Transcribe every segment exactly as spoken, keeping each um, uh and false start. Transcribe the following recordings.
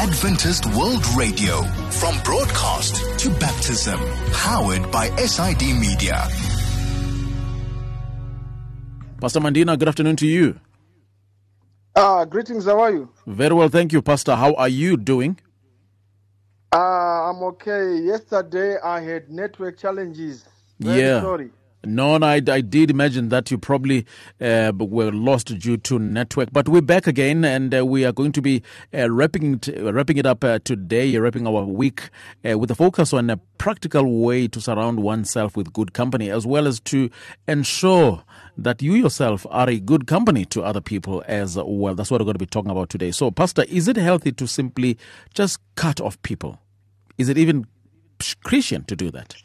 Adventist World Radio, from broadcast to baptism, powered by S I D Media. Pastor Mandina, good afternoon to you. Uh, greetings, how are you? Very well, thank you, Pastor. How are you doing? Uh, I'm okay. Yesterday I had network challenges. Very yeah. sorry. No, no I, I did imagine that you probably uh, were lost due to network. But we're back again, and uh, we are going to be uh, wrapping, it, wrapping it up uh, today, wrapping our week uh, with a focus on a practical way to surround oneself with good company, as well as to ensure that you yourself are a good company to other people as well. That's what we're going to be talking about today. So, Pastor, is it healthy to simply just cut off people? Is it even Christian to do that?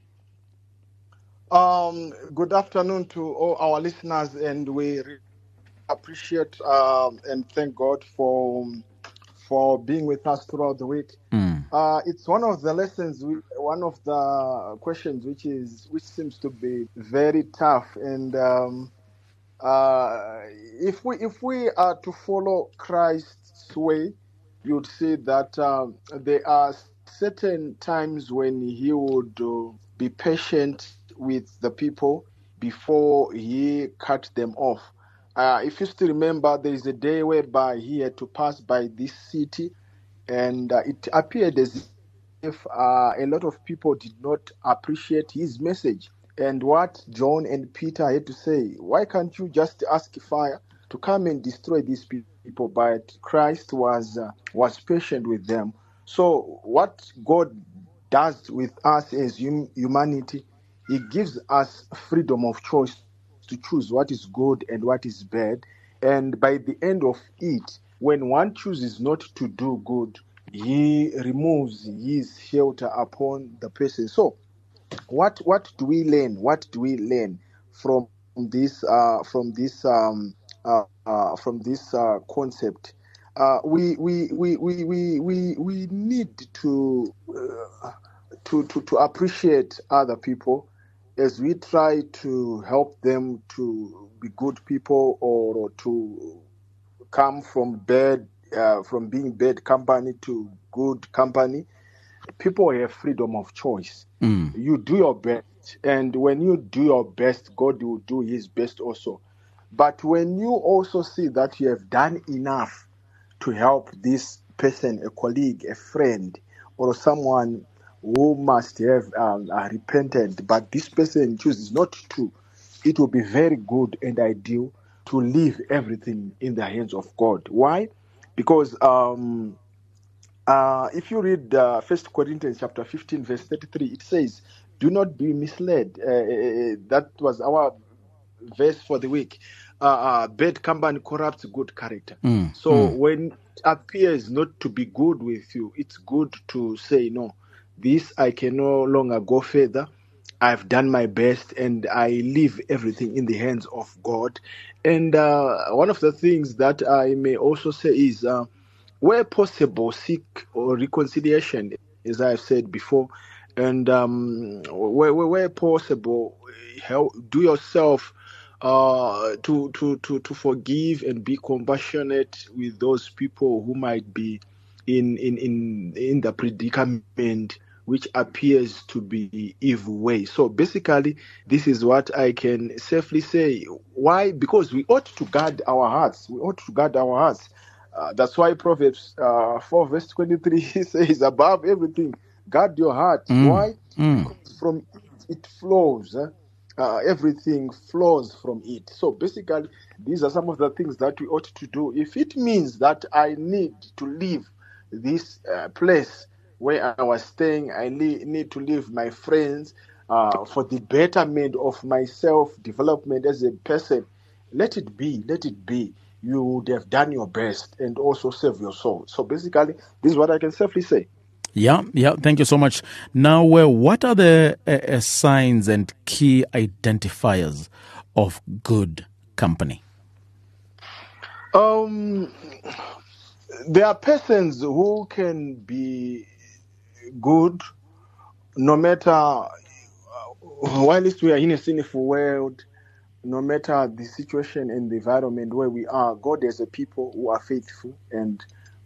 Um, good afternoon to all our listeners, and we appreciate um, and thank God for for being with us throughout the week. Mm. Uh, it's one of the lessons, one of the questions which is which seems to be very tough, and um, uh, if we if we are to follow Christ's way, you'd see that um, there are certain times when He would uh, be patient with the people before He cut them off. Uh, if you still remember, there is a day whereby He had to pass by this city, and uh, it appeared as if uh, a lot of people did not appreciate His message. And what John and Peter had to say, why can't you just ask fire to come and destroy these people? But Christ was uh, was patient with them. So what God does with us as hum- humanity, He gives us freedom of choice to choose what is good and what is bad. And by the end of it, when one chooses not to do good, He removes His shelter upon the person. So what what do we learn? What do we learn from this uh, from this um, uh, uh, from this uh, concept? Uh, we, we, we, we, we, we, we need to, uh, to to to appreciate other people as we try to help them to be good people, or to come from bad, uh, from being bad company to good company. People have freedom of choice. Mm. You do your best, and when you do your best, God will do His best also. But when you also see that you have done enough to help this person, a colleague, a friend, or someone who must have um, uh, repented, but this person chooses not to, it will be very good and ideal to leave everything in the hands of God. Why? Because um, uh, if you read uh, First Corinthians chapter fifteen, verse thirty-three, it says, "Do not be misled." Uh, that was our verse for the week. Uh, uh, bad company corrupts good character. Mm. So mm. when it appears not to be good with you, it's good to say, no, this I can no longer go further. I've done my best, and I leave everything in the hands of God. And uh, one of the things that I may also say is, uh, where possible, seek or reconciliation, as I've said before. And um, where, where, where possible, help, do yourself uh, to, to, to, to forgive and be compassionate with those people who might be in, in, in, in the predicament which appears to be evil way. So basically, this is what I can safely say. Why? Because we ought to guard our hearts. We ought to guard our hearts. Uh, that's why Proverbs uh, four verse twenty-three says, above everything, guard your heart. Mm. Why? Mm. Because from it, it flows. Eh? Uh, everything flows from it. So basically, these are some of the things that we ought to do. If it means that I need to leave this uh, place where I was staying, I need, need to leave my friends uh, for the betterment of my self-development as a person, let it be, let it be. You would have done your best and also save your soul. So basically, this is what I can safely say. Yeah, yeah. Thank you so much. Now, uh, what are the uh, uh, signs and key identifiers of good company? Um, there are persons who can be good no matter, uh, while we are in a sinful world, no matter the situation and the environment where we are. God has a people who are faithful, and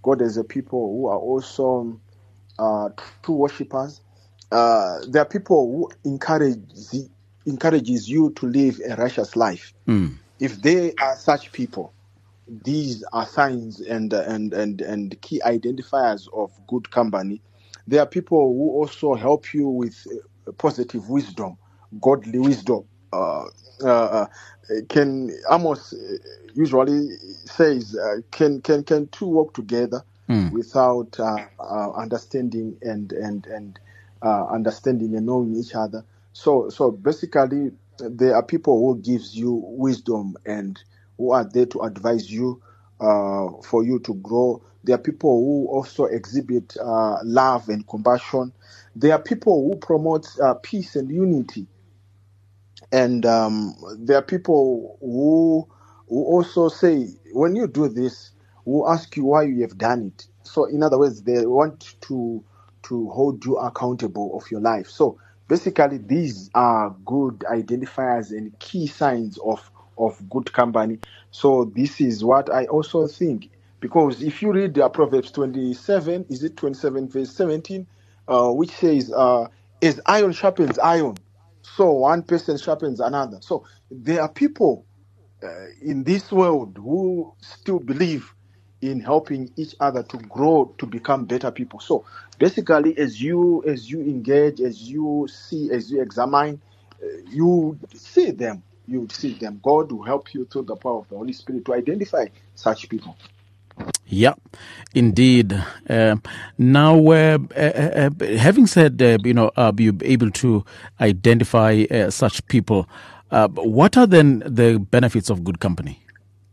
God has a people who are also uh, true worshippers. Uh, there are people who encourage encourages you to live a righteous life. Mm. If they are such people, these are signs and and and and key identifiers of good company. There are people who also help you with positive wisdom, godly wisdom. Uh, uh, can Amos usually says, uh, can can can two work together Mm. without uh, uh, understanding and and and uh, understanding and knowing each other? So so basically, there are people who gives you wisdom and who are there to advise you uh, for you to grow. There are people who also exhibit uh, love and compassion. There are people who promote uh, peace and unity. And um, there are people who who also say, when you do this, who ask you why you have done it. So in other words, they want to to hold you accountable of your life. So basically, these are good identifiers and key signs of of good company. So this is what I also think, because if you read uh, Proverbs twenty-seven, is it twenty-seven verse seventeen, uh, which says, uh, as iron sharpens iron, so one person sharpens another. So there are people uh, in this world who still believe in helping each other to grow, to become better people. So basically, as you as you engage, as you see, as you examine, uh, you see them. You see them. God will help you through the power of the Holy Spirit to identify such people. Yeah, indeed. Uh, now, uh, uh, uh, having said, uh, you know, uh, you're able to identify uh, such people, uh, what are then the benefits of good company?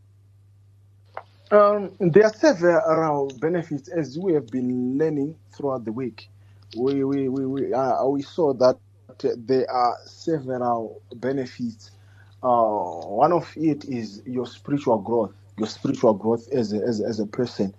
Um, there are several benefits, as we have been learning throughout the week. We we we we, uh, we saw that there are several benefits. Uh, one of it is your spiritual growth. Your spiritual growth as a, as, as a person.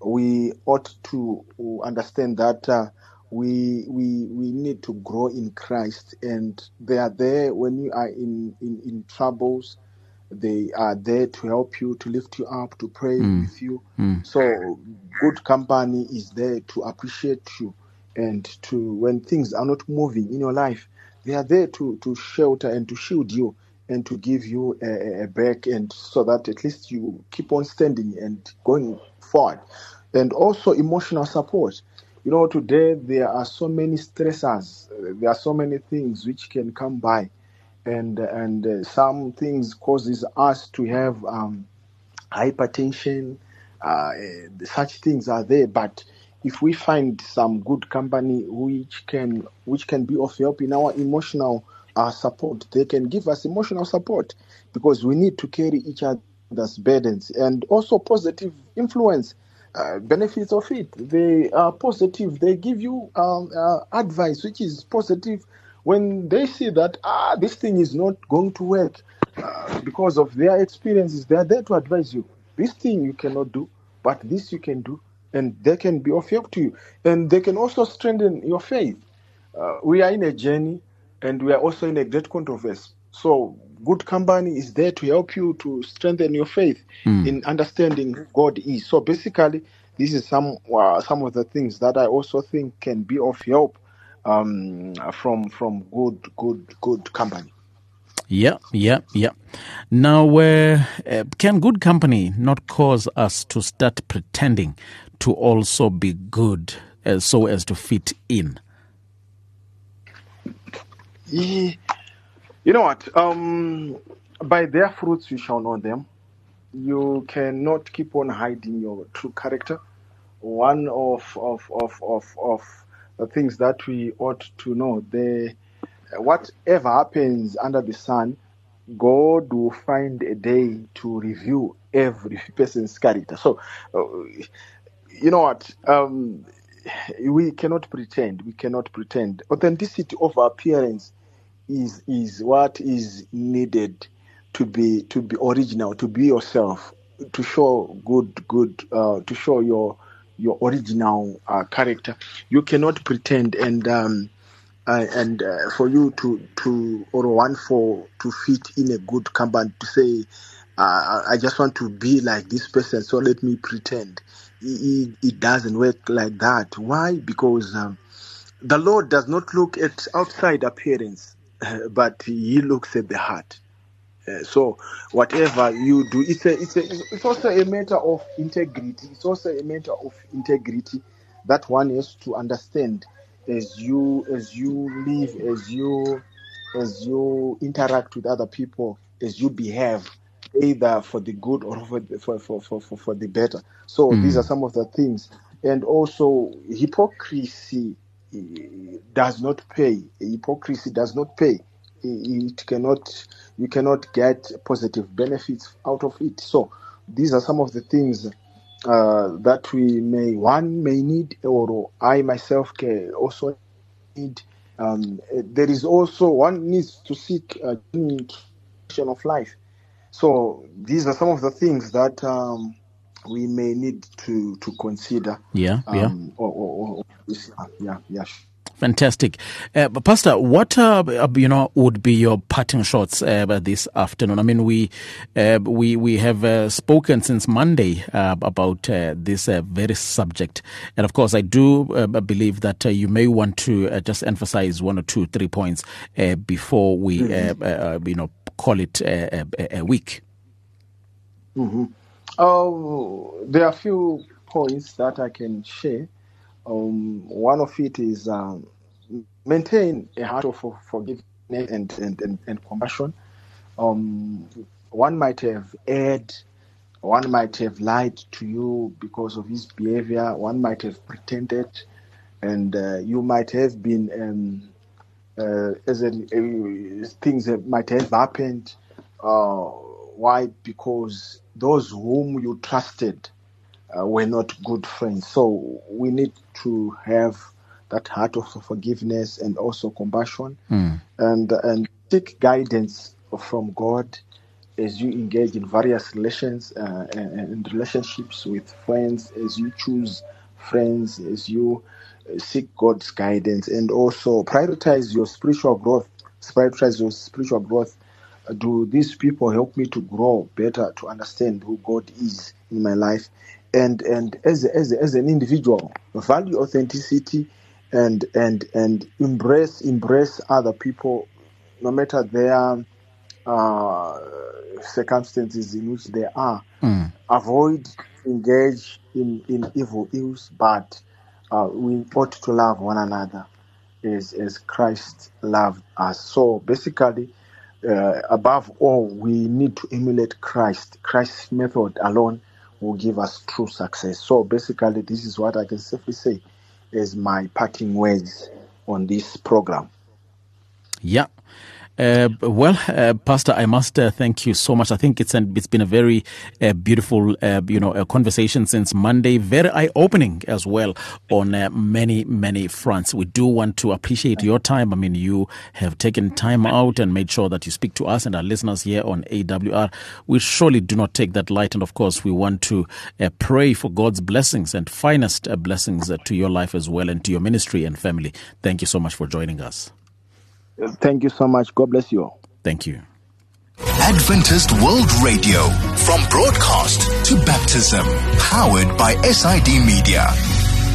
We ought to understand that uh, we we we need to grow in Christ, and they are there when you are in in, in troubles. They are there to help you, to lift you up, to pray Mm. with you. Mm. So good company is there to appreciate you, and to, when things are not moving in your life, they are there to, to shelter and to shield you and to give you a, a back, and so that at least you keep on standing and going forward. And also emotional support. You know, today there are so many stressors. There are so many things which can come by. And and uh, some things causes us to have um, hypertension. Uh, such things are there, but if we find some good company which can which can be of help in our emotional uh, support, they can give us emotional support, because we need to carry each other's burdens. And also positive influence. Uh, benefits of it, they are positive. They give you um, uh, advice which is positive. When they see that, ah, this thing is not going to work, uh, because of their experiences, they are there to advise you. This thing you cannot do, but this you can do, and they can be of help to you. And they can also strengthen your faith. Uh, we are in a journey, and we are also in a great controversy. So good company is there to help you to strengthen your faith mm. in understanding who God is. So basically, this is some uh, some of the things that I also think can be of help um, from from good good good company. Yeah, yeah, yeah. Now, uh, uh, can good company not cause us to start pretending to also be good, uh, so as to fit in? Yeah. You know what? Um, by their fruits you shall know them. You cannot keep on hiding your true character. One of of of of, of the things that we ought to know, the whatever happens under the sun, God will find a day to review every person's character. So, uh, you know what? Um, we cannot pretend. We cannot pretend. Authenticity of appearance is is what is needed to be to be original, to be yourself, to show good good uh, to show your your original uh, character. You cannot pretend, and um, uh, and uh, for you to to or one for to fit in a good company, to say uh, I just want to be like this person, so let me pretend. it, it doesn't work like that. Why? Because um, the Lord does not look at outside appearance, uh, but He looks at the heart. Uh, so whatever you do, it's a, it's a, it's also a matter of integrity. It's also a matter of integrity that one has to understand as you as you live, as you as you interact with other people, as you behave, either for the good or for the, for, for, for, for, for the better. So mm. these are some of the things. And also hypocrisy does not pay. Hypocrisy does not pay. It cannot, you cannot get positive benefits out of it. So these are some of the things uh, that we may, one may need, or I myself can also need. Um, there is also, one needs to seek a direction of life. So these are some of the things that um, we may need to, to consider. Yeah, um, yeah. Or, or, or, yeah, yeah. Fantastic. Uh, Pastor, what uh, you know would be your parting shots uh, this afternoon? I mean, we uh, we we have uh, spoken since Monday uh, about uh, this uh, very subject, and of course, I do uh, believe that uh, you may want to uh, just emphasize one or two, three points uh, before we mm-hmm. uh, uh, you know call it a, a, a week. Mm-hmm. Oh, there are a few points that I can share. Um, one of it is um, maintain a heart of forgiveness and, and, and, and compassion. Um, one might have erred, one might have lied to you because of his behavior, one might have pretended, and uh, you might have been, um, uh, as a, uh, things that might have happened. Uh, why? Because those whom you trusted Uh, we're not good friends. So we need to have that heart of forgiveness and also compassion, mm. and and seek guidance from God as you engage in various relations uh, and, and relationships with friends, as you choose friends, as you seek God's guidance, and also prioritize your spiritual growth. Prioritize your spiritual growth. Do these people help me to grow better, to understand who God is in my life? And and as a, as a, as an individual, value authenticity, and and and embrace embrace other people, no matter their uh, circumstances in which they are. Mm. Avoid engage in, in evil use, but uh, we ought to love one another as as Christ loved us. So basically, uh, above all, we need to emulate Christ. Christ's method alone will give us true success. So basically, this is what I can safely say as my parting words on this program. Yeah. Uh, well, uh, Pastor, I must uh, thank you so much. I think it's an, it's been a very uh, beautiful, uh, you know, uh, conversation since Monday. Very eye-opening as well on uh, many, many fronts. We do want to appreciate your time. I mean, you have taken time out and made sure that you speak to us and our listeners here on A W R. We surely do not take that light. And of course, we want to uh, pray for God's blessings and finest uh, blessings uh, to your life as well and to your ministry and family. Thank you so much for joining us. Thank you so much. God bless you all. Thank you. Adventist World Radio, from broadcast to baptism, powered by S I D Media.